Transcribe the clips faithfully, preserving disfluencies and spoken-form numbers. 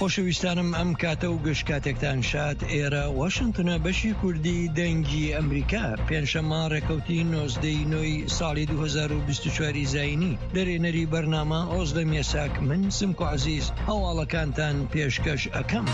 خۆشەویستانم ئەم کاتە و گەشت کاتێکتان شاد. ئێرە واشنگتنە بەشی کوردی دەنگی ئەمریکا پێنجشەممە ڕێکەوتی نۆزدەی نۆی ساڵی دوو هەزار و بیست و چوار زاینی دەرێنەری بەرنامە ئۆزدە مێساک من سمکۆ عەزیز هەواڵەکانتان پێشکەش ئەکەم.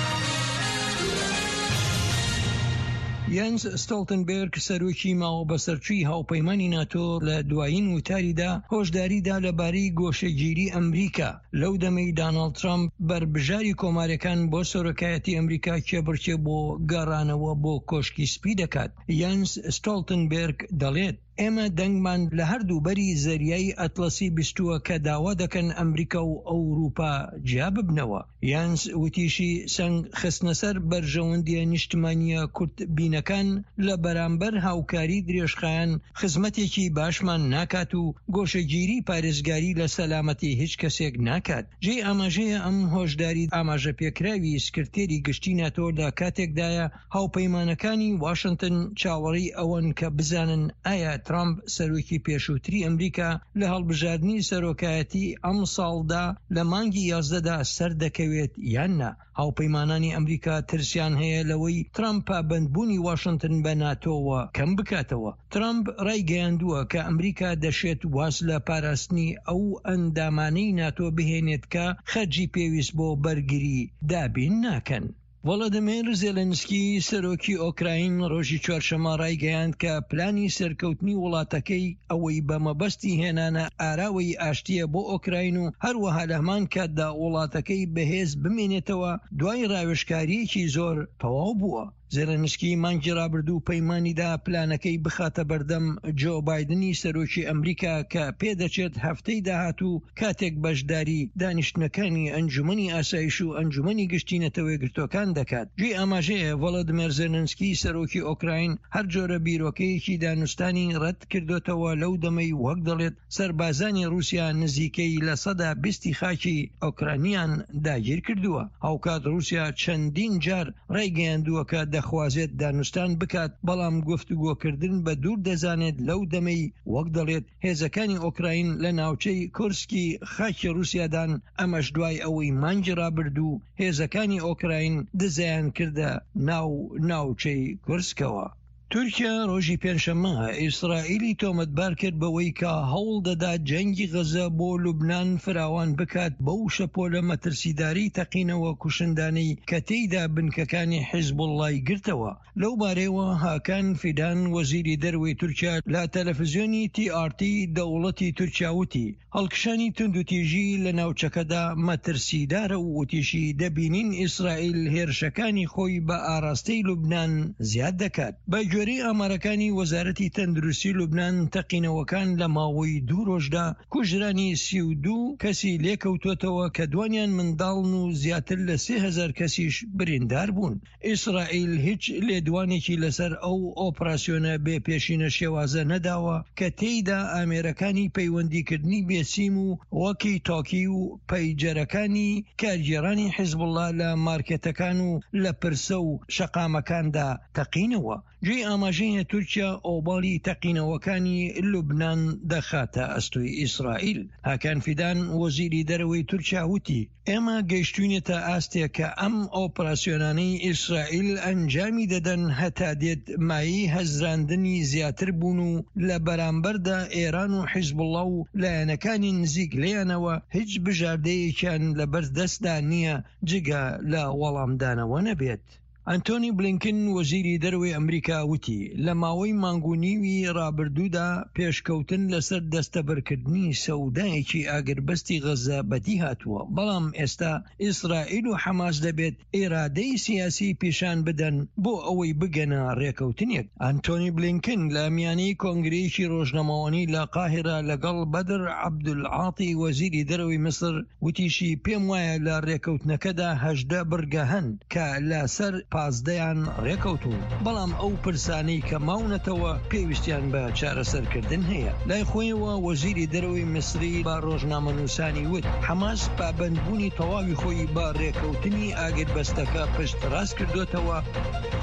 یانس ستۆڵتنبێرگ سەرۆکی ماوە بەسەرچووی هاوپەیمانی ناتۆ لە دوایین وتاریدا هۆشداریدا لەبارەی گۆشەگیری ئەمریکا لەو دەمەی داناڵد ترامپ بەربژاری کۆمارەکان بۆ سەرۆکایەتی ئەمریکا کێبڕکێ بۆ گەڕانەوە بۆ کۆشکی سپی دەکات. یانس ستۆڵتنبێرگ دەڵێت ئێمە دەنگمان لە هەردوو بەری زەریای ئەتلەسی بیستووە کە داوا دەکەن ئەمریکا و ئەوروپا جیا ببنەوە. یانس وتیشی سەنگ خستنە سەر بەرژەوەندیە نیشتمانیە کورت بینەکان لە بەرامبەر هاوکاری درێژخایان خزمەتێکی باشمان ناکات و گۆشەگیری پارێزگاری لە سەلامەتی هیچ کەسێک ناکات. جێ ئاماژەیە ئەم هۆشداری ئاماژە پێکراوی سکرتێری گشتی ناتۆدا کاتێکدایە هاوپەیمانەکانی واشنگتن چاوەڕی ئەوەن کە بزانن ئایا ترامپ سەرۆکی پێشووتری ئەمریکا لە هەڵبژاردنی سەرۆکایەتی ئەم ساڵدا لە مانگی یازدەدا سەر دەکەوێت یان نا. هاوپەیمانانی ئەمریکا ترسیان هەیە لەوەی ترامپ پابەندبوونی واشنگتن بە ناتۆوە کەم بکاتەوە. ترامپ ڕایگەیاندووە کە ئەمریکا دەشێت واز لە پاراستنی ئەو ئەندامانەی ناتۆ بهێنێت کە خەرجی پێویست بۆ بەرگری دابین ناکەن. ڤڵۆدیمیر زێلێنسکی سەرۆکی ئۆکراین ڕۆژی چوارشەممە ڕایگەیاند کە پلانی سەرکەوتنی وڵاتەکەی ئەوەی بەمەبەستی هێنانە ئاراوەی ئاشتیە بۆ ئۆکراین و هەروەها لە هەمان کاتدا وڵاتەکەی بەهێز بمێنێتەوە دوای ڕاوێژکاریەکی زۆر تەواو بووە. زێلێنسکی مانگی ڕابردوو پەیمانیدا پلانەکەی بخاتە بەردەم جۆ بایدنی سەرۆکی ئەمریکا کە پێدەچێت هەفتەی داهاتوو کاتێک بەشداری دانیشتنەکانی ئەنجومەنی ئاسایش و ئەنجومەنی گشتی نەتەوەی گرتوەکان دەکات. گوێ ئاماژەیە ڤڵۆدیمیر زێلێنسکی سەرۆکی ئۆکراین هەر جۆرە بیرۆکەیەکی دانوستانی ڕەت کردوێتەوە لەو دەمەی وەک دەڵێت سەربازانی رووسیا نزیکەی لە سەدا بیستی خاکی ئۆکرانیان داگیر کردووە. هاوکات رووسیا چەندین جار ڕایگەیاندووە کە دەخوازێت دانوستان بکات بەڵام گفتوگۆکردن بە دوور دەزانێت لەو دەمەی وەک دەڵێت هێزەکانی ئۆکراین لە ناوچەی کورسکی خاکی رووسیادان ئەمەش دوای ئەوەی مانگی ڕابردوو هێزەکانی ئۆکراین دزیان کردە ناو ناوچەی کورسکەوە. تورکیا ڕۆژی پێنجشەممە ئیسرائیلی تۆمەتبار کرد بەوەی کە هەوڵ دەدات جەنگی غەزە بۆ لوبنان فراوان بکات بەو شەپۆلە مەترسیداری تەقینەوە کوشندانەی کە تێیدا بنکەکانی حیزبوڵڵای گرتەوە. لەو بارەیەوە هاکان فیدان وەزیری دەروێی تورکیا لە تەلەڤیزیۆنی تی ئار تی دەوڵەتی تورکیا وتی هەڵکشانی توندوتیژی لە ناوچەکەدا مەترسیدارە و وتیشی دەبینین ئیسرائیل هێرشەکانی خۆی بە ئاراستەی لوبنان زیاد دەکات. گوێرەی ئامارەکانی وەزارەتی تەندروستی لوبنان تەقینەوەکان لە ماوەی دوو ڕۆژدا کوژرانی سی و دوو کەسی لێکەوتوێتەوە کە دوانیان منداڵن و زیاتر لە سێ هەزار کەسیش بریندار بوون. ئیسرائیل هیچ لێدوانێکی لەسەر ئەو ئۆپراسیۆنە بێ پێشینە شێوازە نەداوە کە تێیدا ئامێرەکانی پەیوەندیکردنی بێسیم و وەکی تۆکی و پەیجەرەکانی کارگێڕانی حیزبوڵڵا لە مارکێتەکان و لە پرسە و شەقامەکاندا تەقینەوە. گوێی ئاماژەیە تورکیا ئۆباڵی تەقینەوەکانی لوبنان دەخاتە ئەستۆی ئیسرائیل. هاکان فیدان وەزیری دەرەوەی تورکیا وتی ئێمە گەیشتوینێتە ئاستێک کە ئەم ئۆپراسیۆنانەی ئیسرائیل ئەنجامی دەدەن هەتا دێت مایی هەزراندنی زیاتر بوون و لە بەرامبەردا ئێران و حیزبوڵڵا و لایەنەکانی نزیک لێیانەوە هیچ بژاردەیەکیان لە بەردەستدا نییە جگە لە وەڵامدانەوە نەبێت. ئەنتۆنی بلینکن وەزیری دەروێی ئەمریکا وتی لە ماوەی مانگونیوی ڕابردوودا پێشکەوتن لەسەر دەستەبەرکردنی سەودایەکی ئاگربەستی غەزە بەدی هاتووە، بەڵام ئێستا ئیسرائیل و حەماس دەبێت ئێرادەی سیاسی پیشان بدەن بۆ ئەوەی بگەنە ڕێکەوتنێک. ئەنتۆنی بلینکن لە میانەی کۆنگرەیەکی ڕۆژنەمەوانی لە قاهرە لەگەڵ بەدر عەبدولعاتی وەزیری دەرەوەی میسر وتیشی پێم وایە لە ڕێکەوتنەکەدا هەژدە بڕگە هەن کە لەسەر پازدەیان ڕێکەوتون، بەڵام ئەو پرسانەی کە ماونەتەوە پێویستیان بە چارەسەرکردن هەیە. لای خۆیەوە وەزیری دەرەوەی میسری با ڕۆژنامەنووسانی وت حەماس پابەندبوونی تەواوی خۆی بە ڕێکەوتنی ئاگربەستەکە پشت ڕاست کردوێتەوە